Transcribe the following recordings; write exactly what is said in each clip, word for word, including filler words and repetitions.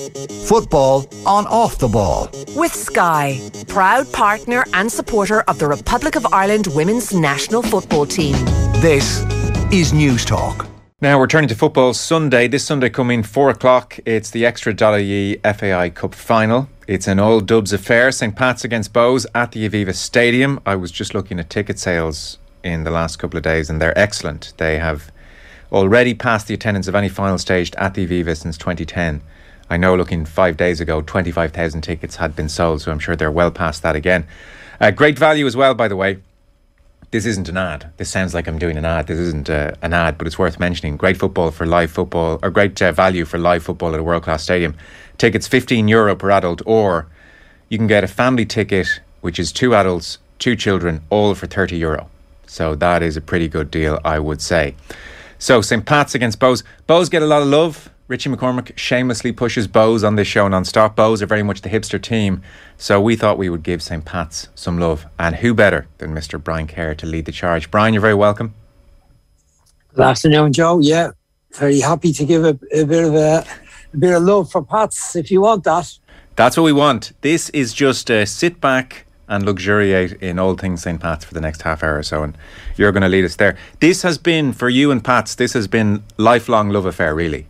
Football on Off the Ball. With Sky, proud partner and supporter of the Republic of Ireland women's national football team. This is News Talk. Now we're turning to football Sunday. This Sunday coming four o'clock, it's the Extra.ie F A I Cup final. It's an all dubs affair. St Pat's against Bohs at the Aviva Stadium. I was just looking at ticket sales in the last couple of days and they're excellent. They have already passed the attendance of any final staged at the Aviva since twenty ten. I know looking five days ago, twenty-five thousand tickets had been sold, so I'm sure they're well past that again. Uh, great value as well, by the way. This isn't an ad. This sounds like I'm doing an ad. This isn't uh, an ad, but it's worth mentioning. Great football for live football, or great uh, value for live football at a world-class stadium. Tickets fifteen euro per adult, or you can get a family ticket, which is two adults, two children, all for thirty euro. So that is a pretty good deal, I would say. So St Pat's against Bohs. Bohs get a lot of love. Richie McCormick shamelessly pushes Bohs on this show non-stop. Bohs are very much the hipster team, so we thought we would give St Pat's some love. And who better than Mister Brian Kerr to lead the charge? Brian, you're very welcome. Good afternoon, Joe. Yeah, very happy to give a, a bit of a, a bit of love for Pats if you want that. That's what we want. This is just uh, sit back and luxuriate in all things St Pat's for the next half hour or so, and you're going to lead us there. This has been, for you and Pats, this has been lifelong love affair, really.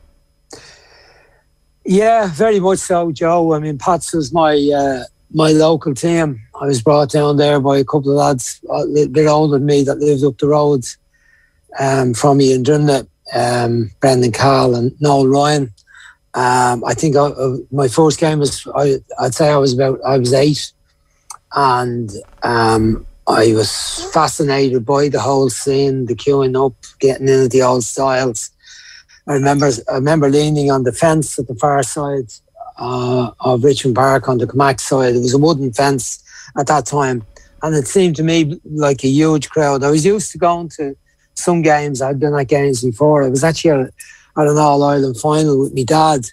Yeah, very much so, Joe. I mean, Pats was my uh, my local team. I was brought down there by a couple of lads a little bit older than me that lived up the road um, from me in Drimnagh, um, Brendan Carl and Noel Ryan. Um, I think I, uh, my first game was, I, I'd say I was about, I was eight. And um, I was fascinated by the whole scene, the queuing up, getting into the old styles. I remember I remember leaning on the fence at the far side uh, of Richmond Park on the Comac side. It was a wooden fence at that time. And it seemed to me like a huge crowd. I was used to going to some games. I'd been at games before. I was actually at, at an All-Ireland final with my dad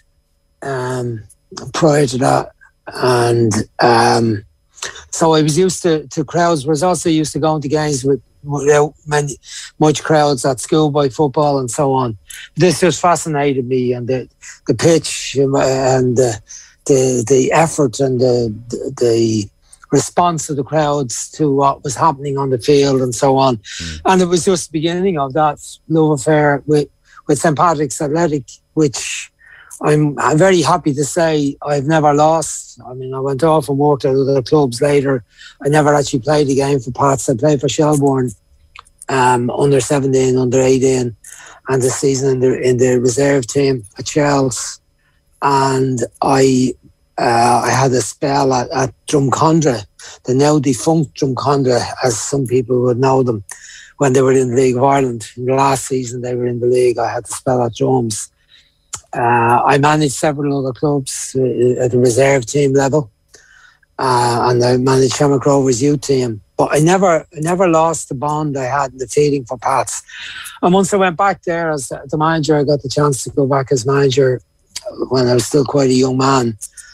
um, prior to that. And um, so I was used to, to crowds. I was also used to going to games with without many much crowds at schoolboy football and so on. This just fascinated me, and the the pitch and the the, the effort and the, the the response of the crowds to what was happening on the field and so on. Mm. And it was just the beginning of that love affair with with St Patrick's Athletic, which I'm, I'm very happy to say I've never lost. I mean, I went off and worked at other clubs later. I never actually played a game for Pats. I played for Shelbourne, um, under seventeen, under eighteen, and the season in the, in the reserve team at Chelsea. And I uh, I had a spell at, at Drumcondra, the now defunct Drumcondra, as some people would know them, when they were in the League of Ireland. In the last season they were in the league. I had to spell at Drums. Uh, I managed several other clubs uh, at the reserve team level, uh, and I managed Shamrock Rovers youth team. But I never, I never lost the bond I had and the feeling for Pats. And once I went back there as the manager, I got the chance to go back as manager when I was still quite a young man.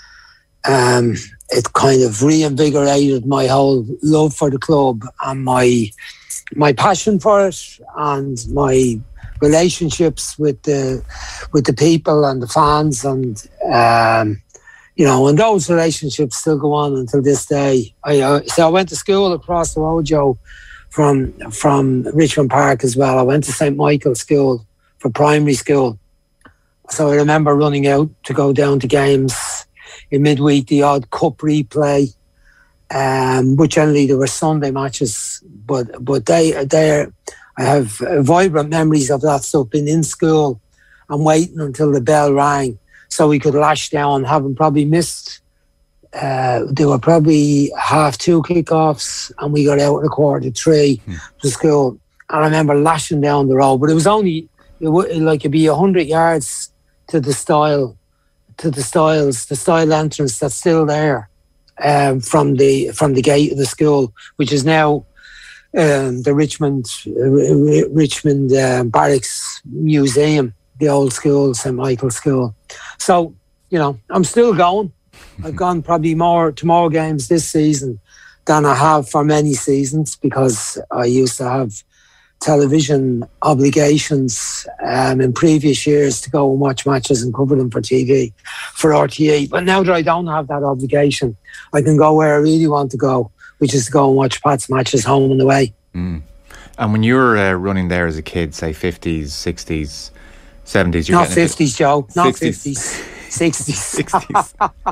Um, it kind of reinvigorated my whole love for the club and my my passion for it and my relationships with the with the people and the fans, and um, you know, and those relationships still go on until this day. I uh, so I went to school across the road, Joe, from from Richmond Park as well. I went to Saint Michael's School for primary school, so I remember running out to go down to games in midweek, the odd cup replay. Um, but generally there were Sunday matches, but but they they I have vibrant memories of that stuff, being in school and waiting until the bell rang so we could lash down, having probably missed, uh, there were probably half two kickoffs and we got out at a quarter to three hmm. to school. And I remember lashing down the road, but it was only, it would, like it'd be one hundred yards to the style, to the styles, the style entrance that's still there um, from the from the gate of the school, which is now Um, the Richmond uh, Richmond uh, Barracks Museum, the old school, Saint Michael's School. So, you know, I'm still going. I've gone probably more to more games this season than I have for many seasons, because I used to have television obligations um, in previous years to go and watch matches and cover them for T V. for R T E. But now that I don't have that obligation, I can go where I really want to go, which is to go and watch Pat's matches home and away. Mm. And when you were uh, running there as a kid, say fifties, sixties, seventies, you're not fifties, Joe, not sixties. fifties. sixties. sixties.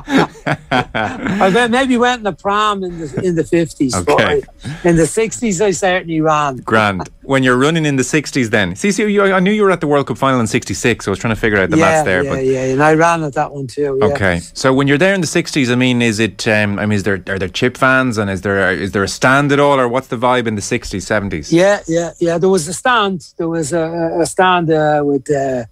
I bet maybe went in the pram in the in the fifties. Okay. But in the sixties, I certainly ran. Grand. When you're running in the sixties, then see, see, you, I knew you were at the World Cup final in sixty-six. So I was trying to figure out the yeah, maths there. Yeah, but yeah, and I ran at that one too. Yeah. Okay. So when you're there in the sixties, I mean, is it? Um, I mean, is there are there chip fans, and is there is there a stand at all, or what's the vibe in the sixties, seventies? Yeah, yeah, yeah. There was a stand. There was a, a stand uh, with. Uh,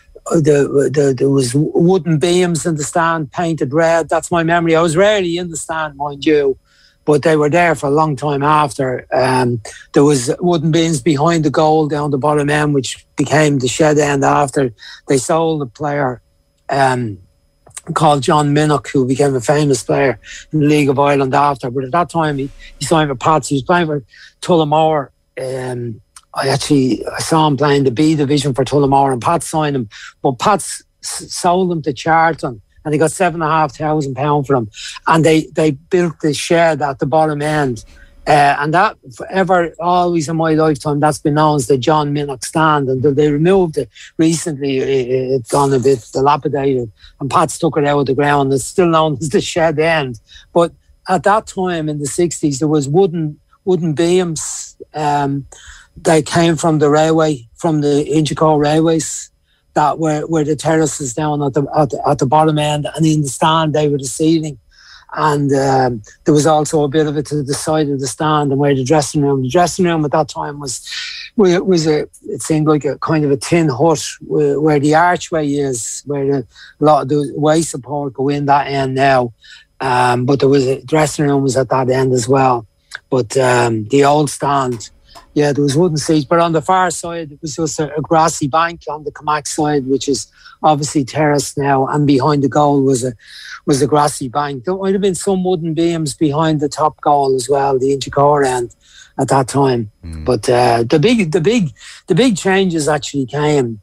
The, the there was wooden beams in the stand painted red. That's my memory. I was rarely in the stand, mind you, but they were there for a long time after. Um, there was wooden beams behind the goal down the bottom end, which became the shed end after they sold a player um, called John Minnock, who became a famous player in the League of Ireland after. But at that time, he, he signed for Pats. He was playing for Tullamore. Um, I actually I saw him playing the B division for Tullamore, and Pat signed him. But Pat s- sold him to Charlton, and they got seven and a half thousand pound for him. And they they built the shed at the bottom end, uh, and that forever, always in my lifetime, that's been known as the John Minnock stand. And they removed it recently; it, it's gone a bit dilapidated, and Pat's took it out of the ground. It's still known as the shed end. But at that time in the sixties, there was wooden wooden beams. Um, They came from the railway, from the Inchicore railways, that were, were the terraces down at the, at the at the bottom end, and in the stand they were the ceiling. And um, there was also a bit of it to the side of the stand and where the dressing room. The dressing room at that time was was a it seemed like a kind of a tin hut where, where the archway is, where the, a lot of the way support go in that end now. Um, but there was a dressing room was at that end as well. But um, the old stand. Yeah, there was wooden seats, but on the far side, it was just a, a grassy bank on the Comac side, which is obviously terraced now, and behind the goal was a was a grassy bank. There might have been some wooden beams behind the top goal as well, the Inchicore end at that time. Mm. But uh, the big, the big, the big changes actually came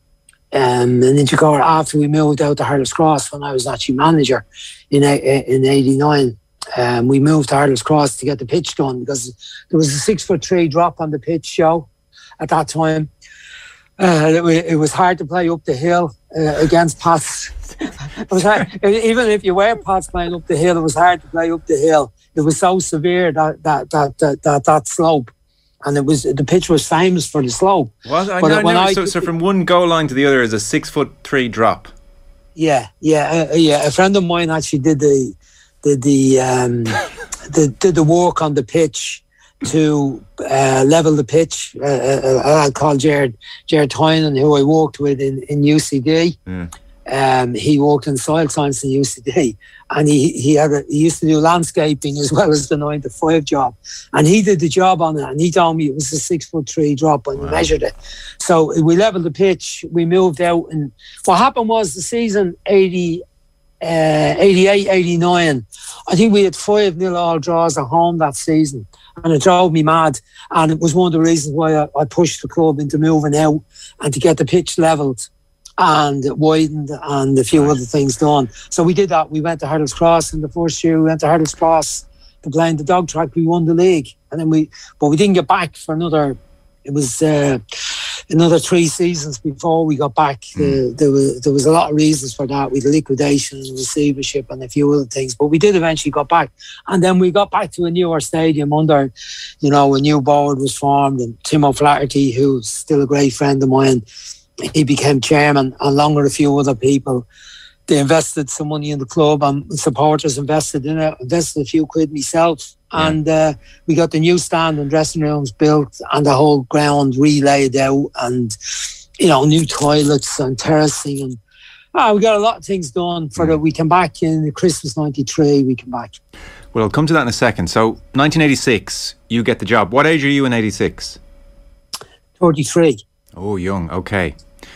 um, in Inchicore after we moved out to Hartle's Cross when I was actually manager in in eighty-nine. Um, we moved to Hartle's Cross to get the pitch done because there was a six foot three drop on the pitch show at that time. Uh, it, it was hard to play up the hill uh, against Pats. It was hard, even if you were Pats playing up the hill, it was hard to play up the hill. It was so severe that that that that that, that slope, and it was the pitch was famous for the slope. Was I, no, no, I so, so from one goal line to the other is a six foot three drop. Yeah, yeah, uh, yeah. A friend of mine actually did the. Did the um, did, did the work on the pitch to uh, level the pitch. Uh, a lad called Jared Jared Tynan, who I worked with in, in U C D. Yeah. Um, he worked in soil science in U C D, and he he had a, he used to do landscaping as well as the nine to five job. And he did the job on it, and he told me it was a six foot three drop when wow. we measured it. So we leveled the pitch. We moved out, and what happened was the season eighty. Uh, eighty-eight, eighty-nine, I think we had five nil all draws at home that season, and it drove me mad, and it was one of the reasons why I, I pushed the club into moving out and to get the pitch levelled and widened and a few nice. other things done. So we did that. We went to Hartle's Cross in the first year. We went to Hartle's Cross to play in the dog track. We won the league, and then we but we didn't get back for another it was uh, another three seasons before we got back. Mm. Uh, there was there was a lot of reasons for that, with liquidation and receivership and a few other things. But we did eventually got back, and then we got back to a newer stadium under, you know, a new board was formed, and Tim O'Flaherty, who's still a great friend of mine, he became chairman, along with a few other people. They invested some money in the club, and supporters invested in it. Invested a few quid myself. Yeah. And uh, we got the new stand and dressing rooms built, and the whole ground relayed out, and, you know, new toilets and terracing, and oh, we got a lot of things done for that. We came back in Christmas ninety-three. We came back. Well, I'll come to that in a second. So, nineteen eighty-six, you get the job. What age are you in eighty-six? thirty-three. Oh, young. Okay.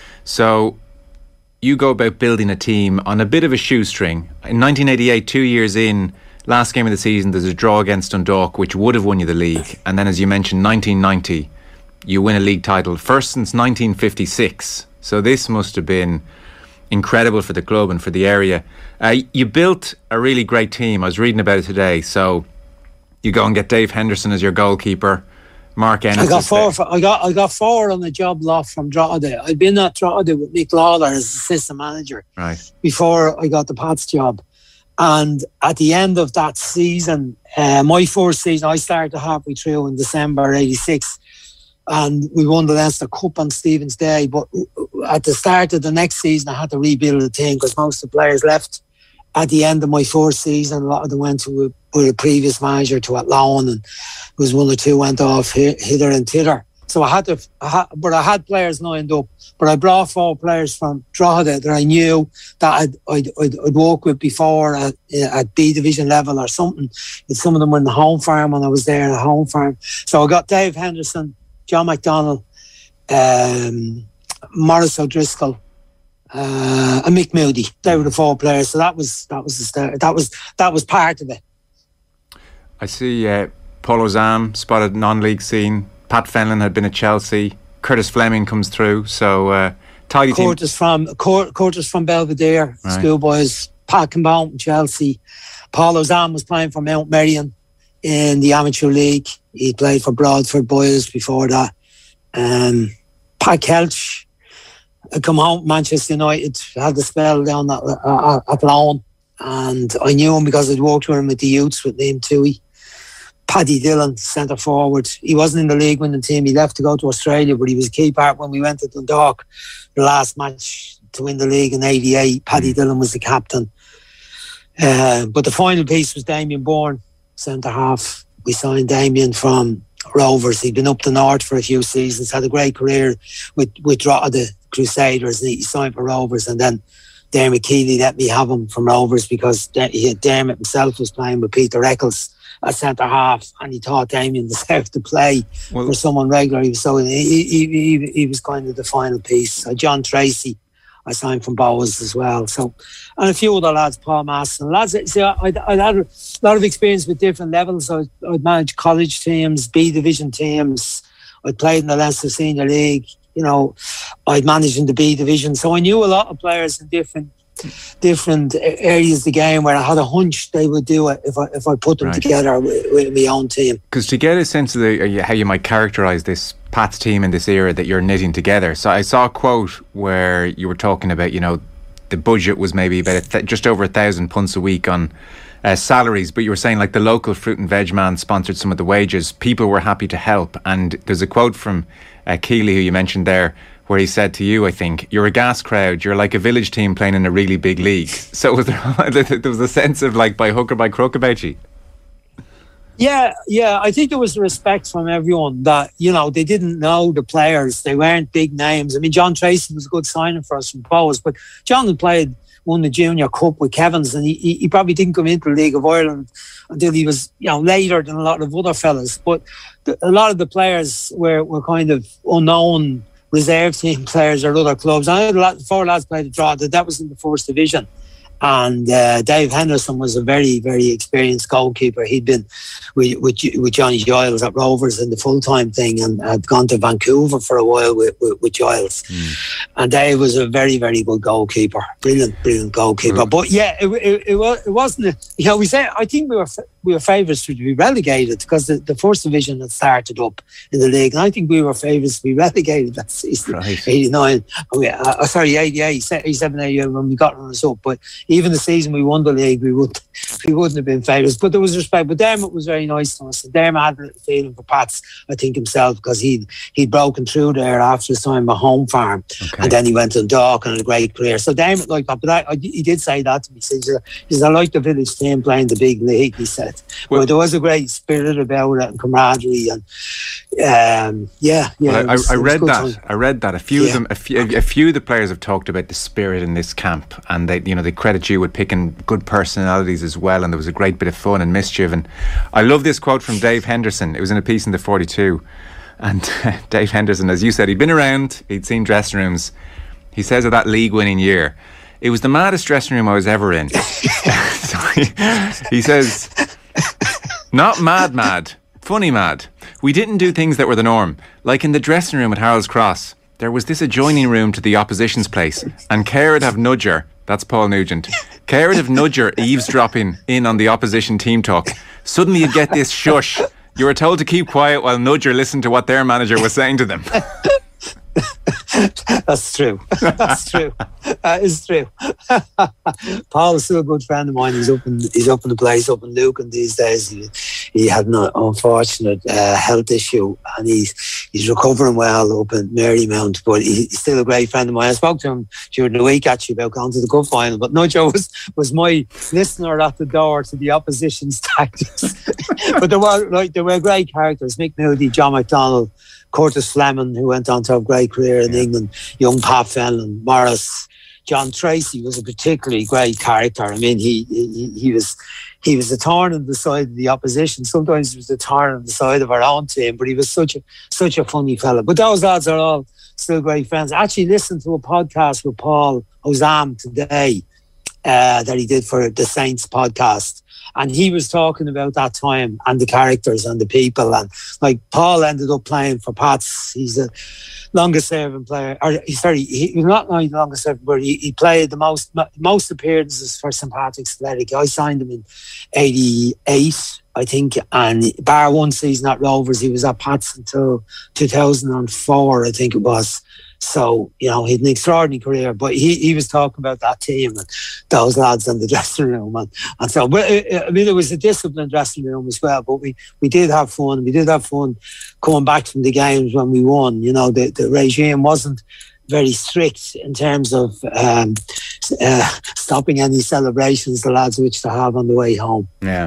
So, you go about building a team on a bit of a shoestring. In nineteen eighty-eight, two years in, last game of the season, there's a draw against Dundalk, which would have won you the league. And then, as you mentioned, nineteen ninety, you win a league title, first since nineteen fifty-six. So this must have been incredible for the club and for the area. Uh, you built a really great team. I was reading about it today. So you go and get Dave Henderson as your goalkeeper. Mark Ennis. I got four. For, I got I got four on the job lot from Drogheda. I'd been at Drogheda with Mick Lawler as assistant manager right before I got the Pats job. And at the end of that season, uh, my first season, I started halfway through in December eighty-six, and we won the Leinster Cup on Stephen's Day. But at the start of the next season, I had to rebuild the team because most of the players left. At the end of my first season, a lot of them went to a, with a previous manager to Athlone, and there was one or two went off hither and thither. So I had to, I had, but I had players lined up. But I brought four players from Drogheda that I knew that I'd, I'd, I'd, I'd worked with before at, at B division level or something. And some of them were in the home farm when I was there in the home farm. So I got Dave Henderson, John McDonnell, um, Maurice O'Driscoll, uh, and Mick Moody. They were the four players. So that was that was the start. That was that was part of it. I see uh, Paul Ozam spotted non-league scene. Pat Fenlon had been at Chelsea. Curtis Fleming comes through. So uh, tidy team. Curtis from Cur- Curtis from Belvedere, right. Schoolboys. Pat Campbell from Chelsea. Paul Ozam was playing for Mount Merion in the amateur league. He played for Broadford Boys before that. Um, Pat Kelch had come home. Manchester United had the spell down at, uh, at Loan, and I knew him because I'd worked with him at the youths with Liam Toohey. Paddy Dillon, centre forward. He wasn't in the league winning team. He left to go to Australia, but he was a key part when we went to Dundalk, the last match to win the league in eighty-eight. Paddy mm. Dillon was the captain. Uh, but the final piece was Damien Bourne, centre half. We signed Damien from Rovers. He'd been up the north for a few seasons, had a great career with, with Drogheda Crusaders, and he signed for Rovers. And then Dermot Keeley let me have him from Rovers because he had, Dermot himself was playing with Peter Eccles at centre half, and he taught Damien deserved to play well, for someone regular. So he, he, he, he was kind of the final piece. Uh, John Tracy, I signed from Bowes as well. So, and a few other lads, Paul Masson, lads. See, I, I'd, I'd had a lot of experience with different levels. I, I'd managed college teams, B division teams. I played in the Leinster Senior League. You know, I'd managed in the B division, so I knew a lot of players in different different areas of the game where I had a hunch they would do it if I if I put them right. together with, with my own team. Because to get a sense of the, how you might characterise this Pats team in this era that you're knitting together, so I saw a quote where you were talking about, you know, the budget was maybe about a th- just over a thousand punts a week on uh, salaries, but you were saying like the local fruit and veg man sponsored some of the wages. People were happy to help, and there's a quote from uh, Keeley, who you mentioned there, where he said to you, I think, you're a gas crowd, you're like a village team playing in a really big league. So was there, there was a sense of like by hook or by crook about you? Yeah, yeah. I think there was respect from everyone that, you know, they didn't know the players. They weren't big names. I mean, John Tracy was a good signing for us from Bowes, but John had played, won the Junior Cup with Kevins, and he, he probably didn't come into the League of Ireland until he was, you know, later than a lot of other fellas. But the, a lot of the players were, were kind of unknown reserve team players or other clubs. I had a lot, four lads played at Drogheda. That was in the first division. And uh, Dave Henderson was a very, very experienced goalkeeper. He'd been with, with, with Johnny Giles at Rovers in the full-time thing, and had gone to Vancouver for a while with, with, with Giles. Mm. And Dave was a very, very good goalkeeper. Brilliant, brilliant goalkeeper. Mm. But yeah, it, it, it, it wasn't, a, you know, we said, I think we were we were favourites to be relegated because the, the first division had started up in the league. And I think we were favourites to be relegated that season. Right. eighty-nine, oh yeah, uh, sorry, eighty-eight, eighty-seven, eighty-eight when we got runners up. But even the season we won the league, we, would, we wouldn't have been favourites. But there was respect. But Dermot was very nice to us. And Dermot had a feeling for Pats, I think, himself, because he'd, he'd broken through there after his time at Home Farm. Okay. And then he went to Dundalk and had a great career. So Dermot liked that. But I, I, he did say that to me. He said, he said, I like the village team playing the big league, he said. Well, but there was a great spirit about it and camaraderie. And um, yeah, yeah. Well, I, was, I read that. Time. I read that. A few yeah. of them, a few, a few of the players have talked about the spirit in this camp, and they, you know, they credit you with picking good personalities as well. And there was a great bit of fun and mischief. And I love this quote from Dave Henderson. It was in a piece in the forty-two, and Dave Henderson, as you said, he'd been around, he'd seen dressing rooms. He says of that league-winning year, it was the maddest dressing room I was ever in. So he, he says, not mad mad, funny mad. We didn't do things that were the norm, like in the dressing room at Harold's Cross. there was this adjoining room to the opposition's place, and Care would have Nudger, that's Paul Nugent, Care would have Nudger eavesdropping in on the opposition team talk. Suddenly you get this shush. You were told to keep quiet while Nudger listened to what their manager was saying to them. That's true. That's true. That is true. Paul is still a good friend of mine. He's up in he's up in the place up in Lucan these days. He, he had an unfortunate uh, health issue, and he's he's recovering well up in Marymount. But he, he's still a great friend of mine. I spoke to him during the week actually about going to the cup final. But Nudger was was my listener at the door to the opposition's tactics. But there were like there were great characters: Mick Moody, John McDonnell, Curtis Fleming, who went on to have a great career in England, young Pat Fenlon, Morris, John Tracy was a particularly great character. I mean, he, he he was he was a thorn in the side of the opposition. Sometimes he was a thorn in the side of our own team, but he was such a such a funny fella. But those lads are all still great friends. I actually listened to a podcast with Paul Ozam today uh, that he did for the Saints podcast. And he was talking about that time and the characters and the people. And like Paul ended up playing for Pats. He's the longest serving player. Or sorry, he was not only the longest serving, but he, he played the most most appearances for Saint Patrick's Athletic. I signed him in eighty-eight, I think. And bar one season at Rovers, he was at Pats until two thousand four, I think it was. So, you know, he had an extraordinary career, but he, he was talking about that team and those lads in the dressing room. And, and so, but I mean, it was a disciplined dressing room as well, but we, we did have fun. We did have fun coming back from the games when we won. You know, the, the regime wasn't very strict in terms of um, uh, stopping any celebrations the lads which to have on the way home. Yeah.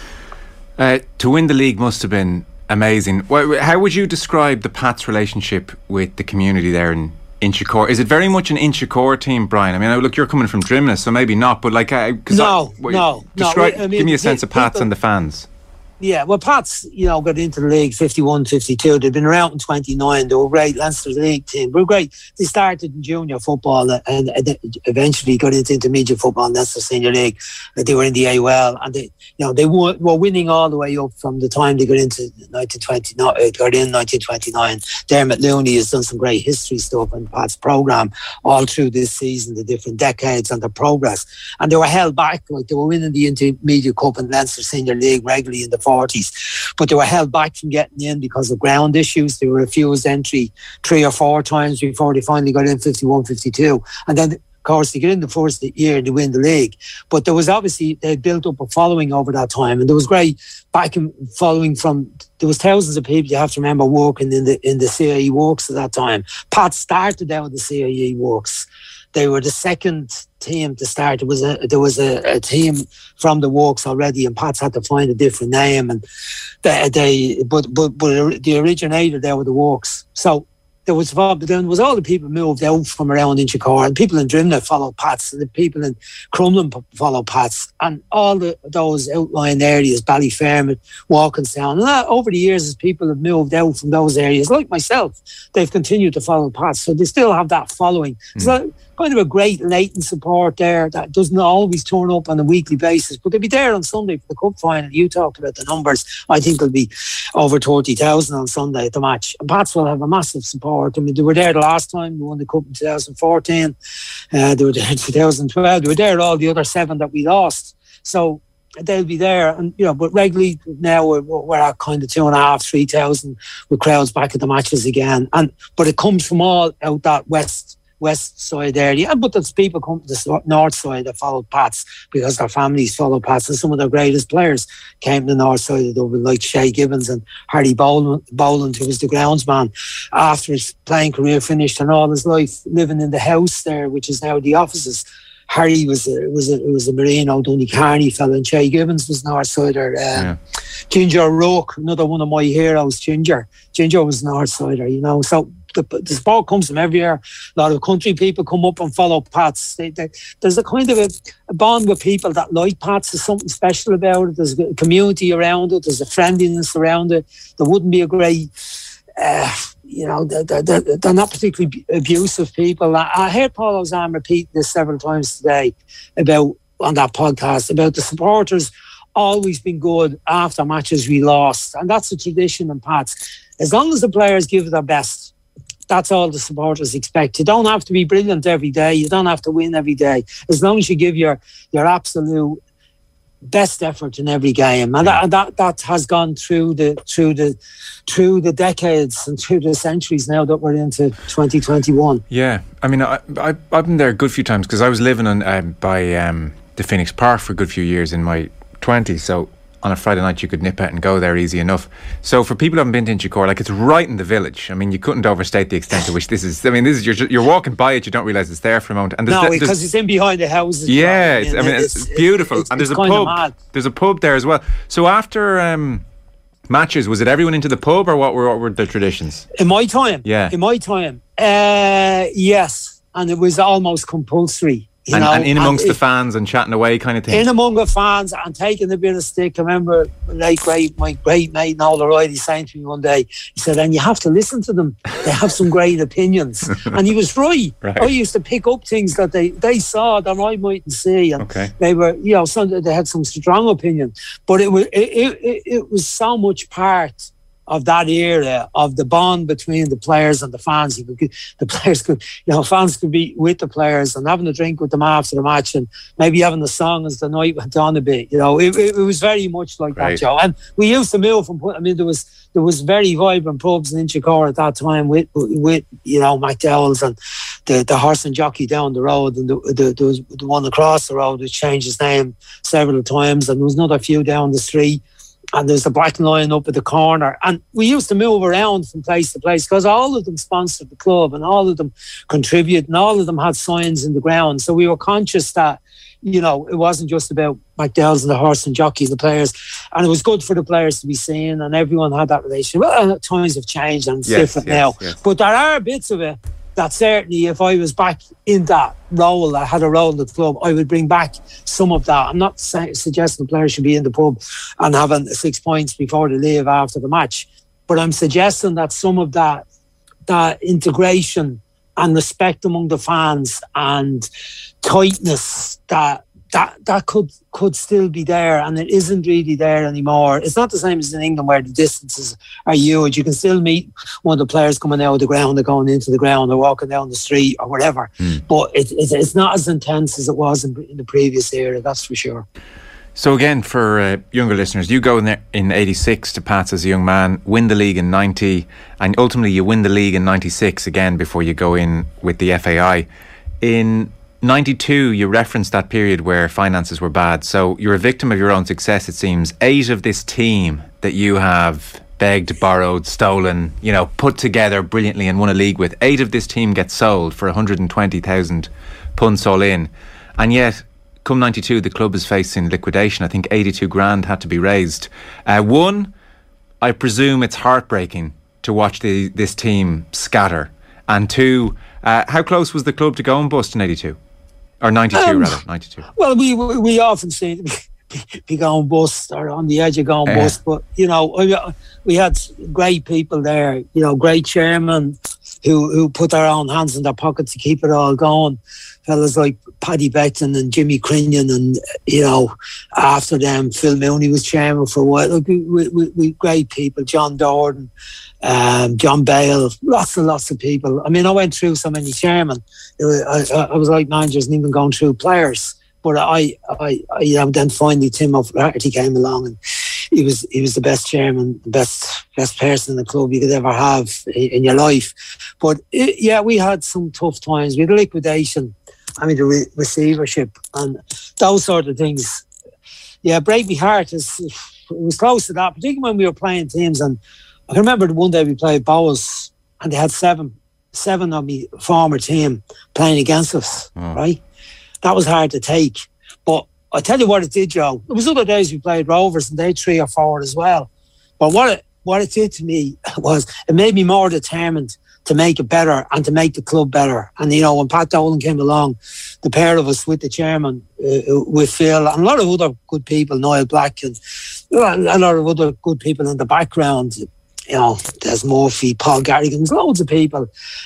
Uh, to win the league must have been amazing. How would you describe the Pats' relationship with the community there in Inchicore? Is it very much an Inchicore team, Brian? I mean, look, you're coming from Drimnagh, so maybe not, but like... Uh, no, I, no, describe, no. I mean, give me a sense of Pats people, and the fans. Yeah, well, Pats, you know, got into the league fifty-one, fifty-two. They've been around in twenty-nine. They were a great Leinster League team. They were great. They started in junior football and eventually got into intermediate football in Leinster Senior League. They were in the A W L, and they, you know, they were, were winning all the way up from the time they got into nineteen twenty. Got in nineteen twenty-nine. Dermot Looney has done some great history stuff in Pat's program all through this season, the different decades and the progress. And they were held back, like they were winning the intermediate cup and Leinster Senior League regularly in the forties, but they were held back from getting in because of ground issues. They were refused entry three or four times before they finally got in fifty-one, fifty-two, and then of course they get in the first year to win the league. But there was obviously they built up a following over that time, and there was great back and following from. There was thousands of people, you have to remember, working in the in the C I E works at that time. Pat started out with the C I E works. They were the second team to start. There was a there was a, a team from the works already, and Pats had to find a different name. And they, they but but but the originator there were the works. So there was but then was all the people moved out from around Inchicore, and people in Drimnagh followed Pats, and the people in Crumlin followed Pats, and all the those outlying areas, Ballyfermot, Walkinstown, and that, over the years, as people have moved out from those areas, like myself, they've continued to follow Pats, so they still have that following. Mm. So kind of a great latent support there that doesn't always turn up on a weekly basis, but they'll be there on Sunday for the cup final. You talked about the numbers. I think there'll be over thirty thousand on Sunday at the match, and Pats will have a massive support. I mean, they were there the last time we won the cup in two thousand fourteen. Uh, they were there in two thousand twelve. They were there all the other seven that we lost. So they'll be there, and you know. But regularly now we're, we're at kind of two and a half, three thousand with crowds back at the matches again. And but it comes from all out that west. west side area, but there's people come to the north side that follow Pats because their families follow Pats, and some of their greatest players came to the north side of Dublin, like Shay Gibbons and Harry Boland, Boland, who was the groundsman after his playing career finished, and all his life living in the house there, which is now the offices. Harry was a, was a, was a Marine O'Donoghue Carney fellow, and Shay Gibbons was north sider. Um, yeah. Ginger O'Rourke, another one of my heroes, Ginger. Ginger was north sider, you know. So the, the sport comes from everywhere. A lot of country people come up and follow Pats. They, they, there's a kind of a, a bond with people that like Pats. There's something special about it. There's a community around it. There's a friendliness around it. There wouldn't be a great... Uh, you know, they're, they're, they're not particularly abusive people. I, I heard Paul Ozam repeat this several times today about on that podcast about the supporters always been good after matches we lost, and that's a tradition in Pats. As long as the players give their best, that's all the supporters expect. You don't have to be brilliant every day. You don't have to win every day. As long as you give your your absolute best effort in every game, and that, that that has gone through the through the through the decades and through the centuries now that we're into twenty twenty-one. Yeah, I mean, I, I I've been there a good few times because I was living on um, by um, the Phoenix Park for a good few years in my twenties. So on a Friday night you could nip out and go there easy enough. So for people who haven't been to Inchicore, like, it's right in the village. I mean, you couldn't overstate the extent to which this is. I mean, this is you're you're walking by it, you don't realise it's there for a moment. And no, because it's in behind the houses. Yeah, it's, I mean, it's, it's beautiful. It's, and there's a pub. There's a pub there as well. So after um, matches, was it everyone into the pub, or what were what were the traditions? In my time, yeah, in my time, uh, yes, and it was almost compulsory. You and, know, and in amongst and the fans and chatting away kind of thing. In among the fans and taking a bit of stick. I remember like great, my great mate Noel O'Reilly saying to me one day, he said, and you have to listen to them. They have some great opinions. And he was right. right. I used to pick up things that they, they saw that I mightn't see. And okay. they were, you know, some, they had some strong opinion. But it was, it, it, it was so much part of that era, of the bond between the players and the fans. You could, the players could, you know, fans could be with the players and having a drink with them after the match, and maybe having the song as the night went on a bit. You know, it, it, it was very much like right. that, Joe. And we used to move from. I mean, there was there was very vibrant pubs in Inchicore at that time with with you know McDowell's and the, the Horse and Jockey down the road, and the, the there was the one across the road which changed its name several times, and there was another few down the street. And there's the Black Lion up at the corner. And we used to move around from place to place because all of them sponsored the club and all of them contribute and all of them had signs in the ground. So we were conscious that, you know, it wasn't just about McDowell's and the Horse and Jockey and the players. And it was good for the players to be seen, and everyone had that relationship. Well, times have changed and it's yes, different yes, now. Yes. But there are bits of it that certainly, if I was back in that role, I had a role at the club, I would bring back some of that. I'm not say, suggesting the players should be in the pub and having six points before they leave after the match, but I'm suggesting that some of that that integration and respect among the fans and tightness that that that could could still be there, and it isn't really there anymore. It's not the same as in England where the distances are huge. You can still meet one of the players coming out of the ground or going into the ground or walking down the street or whatever, mm. but it, it, it's not as intense as it was in, in the previous era, that's for sure. So again, for uh, younger listeners, you go in there in eighty-six to Pats as a young man, win the league in ninety, and ultimately you win the league in ninety-six again before you go in with the F A I. In ninety-two, you referenced that period where finances were bad. So you're a victim of your own success, it seems. Eight of this team that you have begged, borrowed, stolen, you know, put together brilliantly and won a league with, eight of this team get sold for one hundred twenty thousand punts all in. And yet, come ninety-two, the club is facing liquidation. I think eighty-two grand had to be raised. Uh, one, I presume it's heartbreaking to watch the, this team scatter. And two, uh, how close was the club to going bust in eighty-two? Or ninety-two, um, rather, ninety-two. Well, we we often see it be, be going bust or on the edge of going uh, bust. But, you know, we had great people there, you know, great chairmen who, who put their own hands in their pockets to keep it all going. Fellas like Paddy Becton and Jimmy Crinion, and, you know, after them, Phil Mooney was chairman for a while. Like, we, we, we great people, John Dorden, um, John Bale, lots and lots of people. I mean, I went through so many chairmen. I, I, I was like managers and even going through players. But I, I, I you know, then finally Tim O'Flaherty came along, and he was he was the best chairman, the best best person in the club you could ever have in your life. But it, yeah, we had some tough times. We had liquidation. I mean, the re- receivership and those sort of things. Yeah, break me heart. Is it was close to that, particularly when we were playing teams. And I can remember the one day we played Bowes, and they had seven, seven of me former team playing against us. Oh. Right, that was hard to take. But I tell you what it did, Joe. There was other days we played Rovers, and they had three or four as well. But what it what it did to me was it made me more determined to make it better and to make the club better. And, you know, when Pat Dolan came along, the pair of us with the chairman, uh, with Phil, and a lot of other good people, Niall Black, and a lot of other good people in the background, you know, Des Murphy, Paul Garrigan, loads of people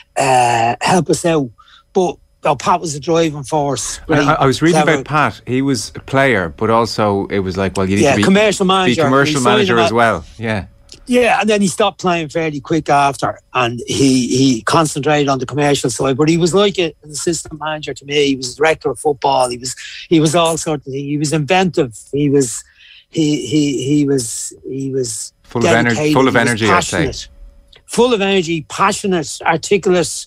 uh, help us out. But oh, Pat was a driving force. Really I, I was reading clever. about Pat. He was a player, but also it was like, well, you need yeah, to be commercial manager. Be commercial manager as well. Yeah. Yeah, and then he stopped playing fairly quick after, and he he concentrated on the commercial side. But he was like a, an assistant manager to me. He was director of football. He was he was all sorts of things. He was inventive. He was he he he was he was full of energy. Full of energy, I'd say. Full of energy, passionate, articulate.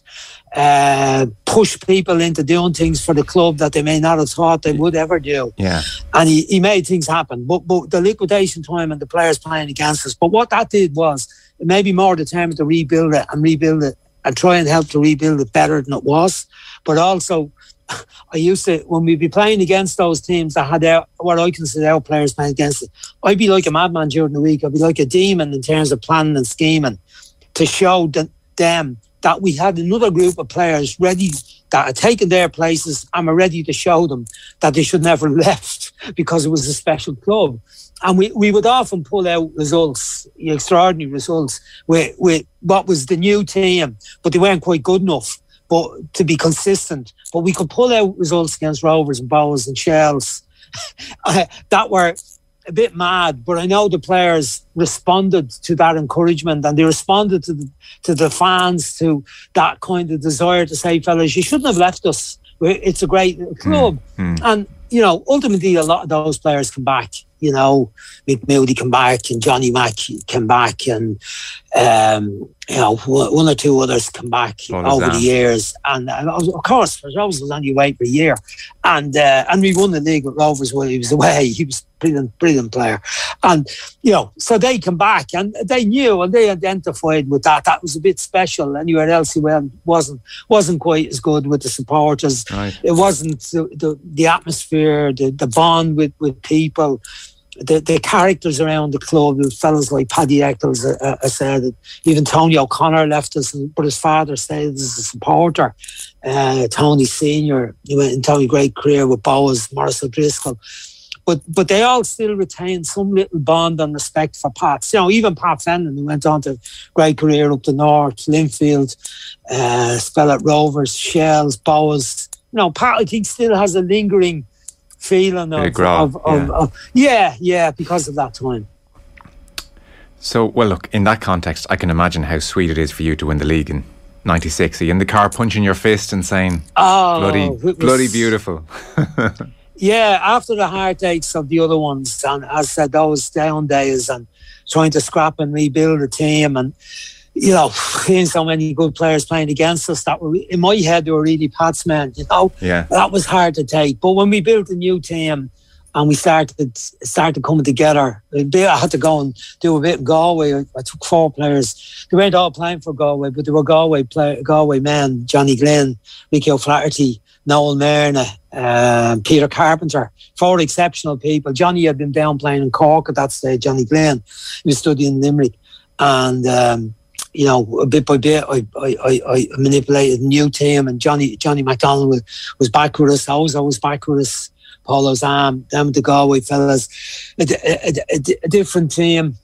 Uh, push people into doing things for the club that they may not have thought they would ever do. Yeah, and he, he made things happen. But but the liquidation time and the players playing against us. But what that did was it made me more determined to rebuild it and rebuild it and try and help to rebuild it better than it was. But also, I used to, when we'd be playing against those teams that had our, what I consider our players playing against it, I'd be like a madman during the week. I'd be like a demon in terms of planning and scheming to show the, them that we had another group of players ready that had taken their places and were ready to show them that they should never have left because it was a special club. And we, we would often pull out results, extraordinary results, with, with what was the new team, but they weren't quite good enough but to be consistent. But we could pull out results against Rovers and Bows and Shells that were a bit mad, but I know the players responded to that encouragement, and they responded to the, to the fans, to that kind of desire to say, fellas, you shouldn't have left us. It's a great club. Mm, mm. And, you know, ultimately a lot of those players come back. You know, Mick Moody came back and Johnny Mack came back and, um, you know, one or two others come back what over the years. And uh, of course, Rovers was only away for a year. And uh, and we won the league with Rovers while he was away. He was a brilliant, brilliant player. And, you know, so they come back and they knew and they identified with that. That was a bit special. Anywhere else he went wasn't, wasn't quite as good with the supporters. Right. It wasn't the, the, the atmosphere, the, the bond with, with people. The, the characters around the club, the fellas like Paddy Eccles, uh, I said, even Tony O'Connor left us, but his father stayed as a supporter. Uh, Tony Senior, he went into a great career with Bowes, Maurice O'Driscoll. But but they all still retain some little bond and respect for Pat. You know, even Pat Fenton, who went on to a great career up the north, Linfield, uh, spell at Rovers, Shells, Bowes. You know, Pat, I think, still has a lingering feeling of, grog, of, of, yeah. of yeah yeah because of that time. So, well, look, in that context, I can imagine how sweet it is for you to win the league in ninety-six. Are you in the car punching your fist and saying, oh, bloody was, bloody beautiful? Yeah, after the heartaches of the other ones, and as I said, those down days and trying to scrap and rebuild a team, and you know, seeing so many good players playing against us that were, in my head, they were really Pat's men, you know. Yeah. That was hard to take. But when we built a new team and we started started coming together, I had to go and do a bit in Galway. I, I took four players. They weren't all playing for Galway, but they were Galway play, Galway men: Johnny Glynn, Mickey O'Flaherty, Noel Myrna, uh, Peter Carpenter. Four exceptional people. Johnny had been down playing in Cork at that stage, Johnny Glynn. He was studying in Limerick. And... Um, you know, bit by bit, I, I, I manipulated a new team, and Johnny Johnny McDonald was, was back with us. I was always back with us. Paul Ozam, them the Galway fellas, a, a, a, a different team.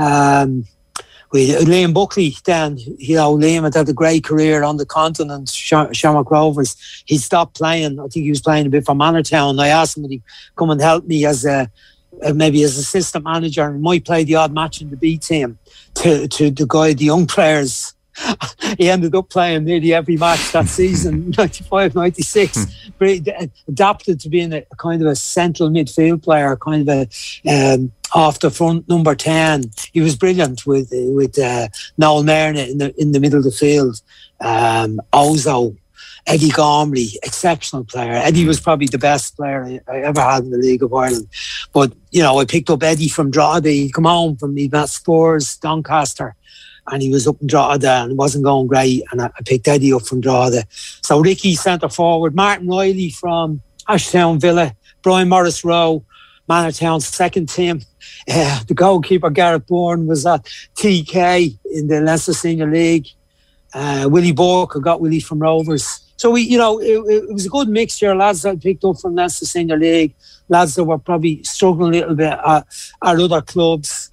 Um, we Liam Buckley then, you know, Liam had had a great career on the continent. Shamrock Rovers. He stopped playing. I think he was playing a bit for Manortown. I asked him would he come and help me as a uh, maybe as assistant manager, and might play the odd match in the B team to to to guide the young players. He ended up playing nearly every match that season, ninety-five, ninety-six. Mm. Adapted to being a, a kind of a central midfield player, kind of a um, off the front number ten. He was brilliant with with uh, Noel Myrna in the in the middle of the field. Um, Ozo, Eddie Gormley, exceptional player. Eddie was probably the best player I, I ever had in the League of Ireland. But you know, I picked up Eddie from Drogheda. He'd come home from he met Spurs, Doncaster. And he was up in Drogheda and it wasn't going great. And I, I picked Eddie up from Drogheda. So Ricky, centre forward. Martin Riley from Ashtown Villa. Brian Morris Rowe, Manortown's second team. Uh, the goalkeeper, Gareth Bourne, was at T K in the Leinster Senior League. Uh, Willie Bourke, I got Willie from Rovers. So, we, you know, it, it was a good mixture. Lads that I picked up from Leinster Senior League. Lads that were probably struggling a little bit at, at other clubs.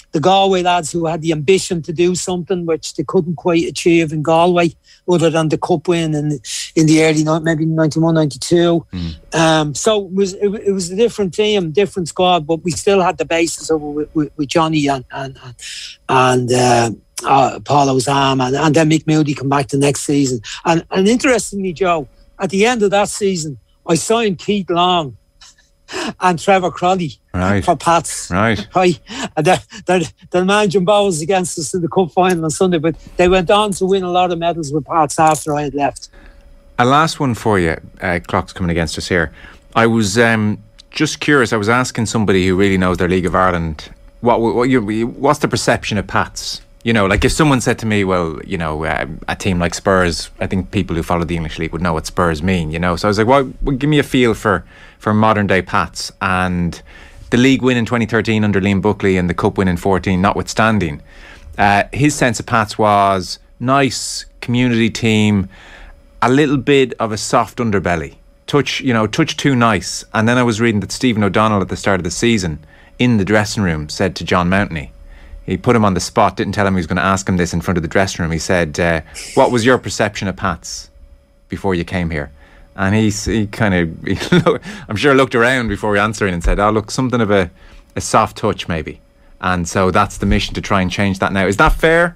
the Galway lads who had the ambition to do something which they couldn't quite achieve in Galway, other than the cup win in in the early night, maybe ninety-one, ninety-two. Mm. Um, so it was it, it was a different team, different squad, but we still had the basis of with, with, with Johnny and and and uh, uh, Paul Ozam, and, and then Mick Moody come back the next season. And and interestingly, Joe, at the end of that season, I signed Keith Long and Trevor Crowley right. for Pats. Right. Right. And they're, they're, they're managing Bowles against us in the cup final on Sunday, but they went on to win a lot of medals with Pats after I had left. A last one for you. Uh, clock's coming against us here. I was um, just curious. I was asking somebody who really knows their League of Ireland, what, what you, what's the perception of Pats? You know, like if someone said to me, well, you know, uh, a team like Spurs, I think people who follow the English League would know what Spurs mean, you know. So I was like, well, well give me a feel for, for modern day Pats, and the league win in twenty thirteen under Liam Buckley and the cup win in fourteen notwithstanding. Uh, his sense of Pats was nice community team, a little bit of a soft underbelly, touch, you know, touch too nice. And then I was reading that Stephen O'Donnell at the start of the season in the dressing room said to John Mountney, he put him on the spot, didn't tell him he was going to ask him this in front of the dressing room. He said, uh, what was your perception of Pats before you came here? And he, he kind of, I'm sure, looked around before answering and said, oh, look, something of a, a soft touch maybe. And so that's the mission, to try and change that now. Is that fair?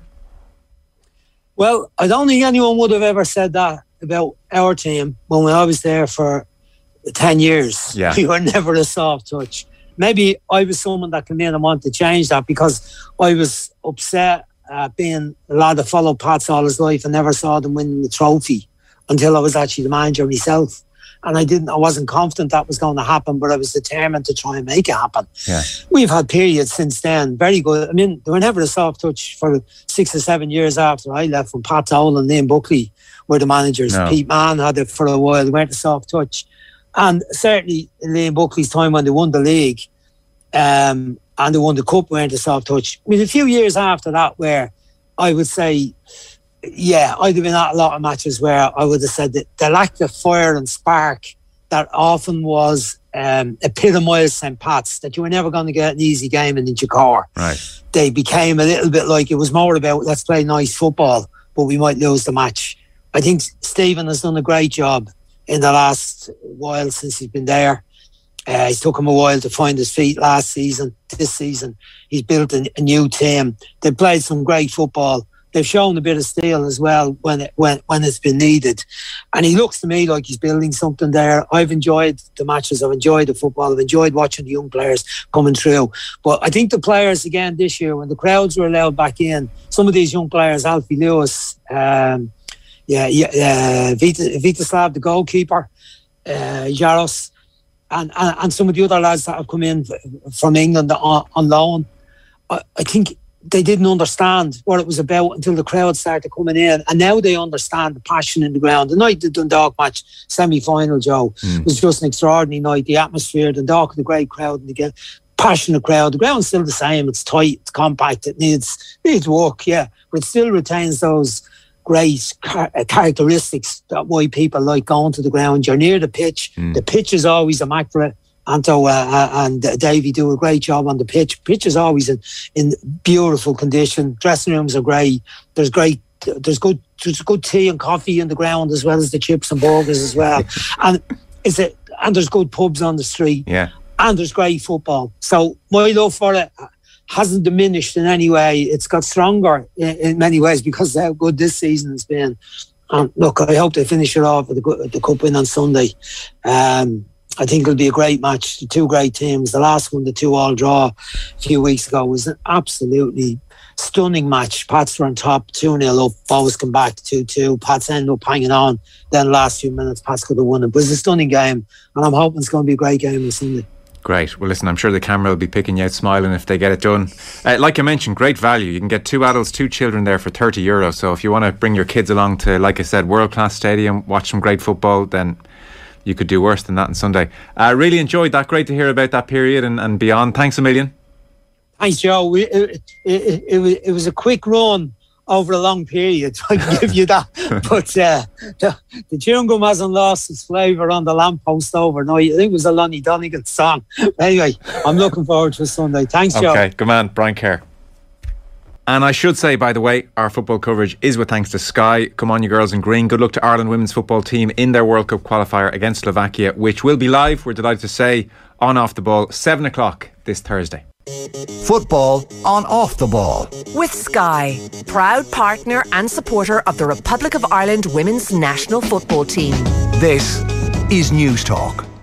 Well, I don't think anyone would have ever said that about our team when I was there for ten years. Yeah. We were never a soft touch. Maybe I was someone that came in and wanted to change that, because I was upset uh, being a lad that followed Pats all his life and never saw them winning the trophy until I was actually the manager myself. And I didn't, I wasn't confident that was going to happen, but I was determined to try and make it happen. Yeah. We've had periods since then, very good. I mean, they were never a soft touch for six or seven years after I left, when Pat Dowell and Liam Buckley were the managers. No. Pete Mann had it for a while. They weren't a soft touch. And certainly in Liam Buckley's time when they won the league um, and they won the cup, weren't a soft touch. I mean, a few years after that, where I would say, yeah, I'd have been at a lot of matches where I would have said that they lacked the fire and spark that often was um, epitomised Saint Pat's, that you were never going to get an easy game in Inchicore. Right. They became a little bit like, it was more about, let's play nice football, but we might lose the match. I think Stephen has done a great job in the last while since he's been there. Uh, it took him a while to find his feet last season. This season, he's built a, a new team. They played some great football. They've shown a bit of steel as well when it when when it's been needed. And he looks to me like he's building something there. I've enjoyed the matches. I've enjoyed the football. I've enjoyed watching the young players coming through. But I think the players, again, this year, when the crowds were allowed back in, some of these young players, Alfie Lewis, um, yeah, yeah, uh, Vita, Vitaslav, the goalkeeper, uh, Jaros, and, and, and some of the other lads that have come in from England on, on loan, I, I think they didn't understand what it was about until the crowd started coming in, and now they understand the passion in the ground. The night the Dundalk match semi-final, Joe, mm. was just an extraordinary night. The atmosphere, Dundalk had a great crowd, and again, passionate crowd. The ground's still the same. It's tight, it's compact, it needs needs work, yeah, but it still retains those great car- characteristics that why people like going to the ground. You're near the pitch. Mm. The pitch is always immaculate. Anto uh, and Davey do a great job on the pitch. Pitch is always in, in beautiful condition. Dressing rooms are great. There's great. There's good. There's good tea and coffee in the ground, as well as the chips and burgers as well. and is it? And there's good pubs on the street. Yeah. And there's great football. So my love for it hasn't diminished in any way. It's got stronger in, in many ways because of how good this season has been. And look, I hope they finish it off with the, the cup win on Sunday. Um, I think it'll be a great match. The two great teams. The last one, the two all draw a few weeks ago, was an absolutely stunning match. Pats were on top, two nil up. Bows come back two two. Pats ended up hanging on. Then last few minutes, Pats could have won it. But it was a stunning game, and I'm hoping it's going to be a great game on Sunday. Great. Well, listen, I'm sure the camera will be picking you out smiling if they get it done. Uh, like I mentioned, great value. You can get two adults, two children there for thirty euro. So if you want to bring your kids along to, like I said, world-class stadium, watch some great football, then you could do worse than that on Sunday. I uh, really enjoyed that. Great to hear about that period and, and beyond. Thanks a million. Thanks, Joe. It, it, it, it, was, it was a quick run over a long period, I can give you that. But uh, the, the chewing gum hasn't lost its flavour on the lamppost overnight. I think it was a Lonnie Donegan song. Anyway, I'm looking forward to Sunday. Thanks, Joe. Okay, good man. Brian Kerr. And I should say, by the way, our football coverage is with thanks to Sky. Come on, you girls in green. Good luck to Ireland women's football team in their World Cup qualifier against Slovakia, which will be live, we're delighted to say, on Off the Ball, seven o'clock this Thursday. Football on Off the Ball. With Sky, proud partner and supporter of the Republic of Ireland women's national football team. This is News Talk.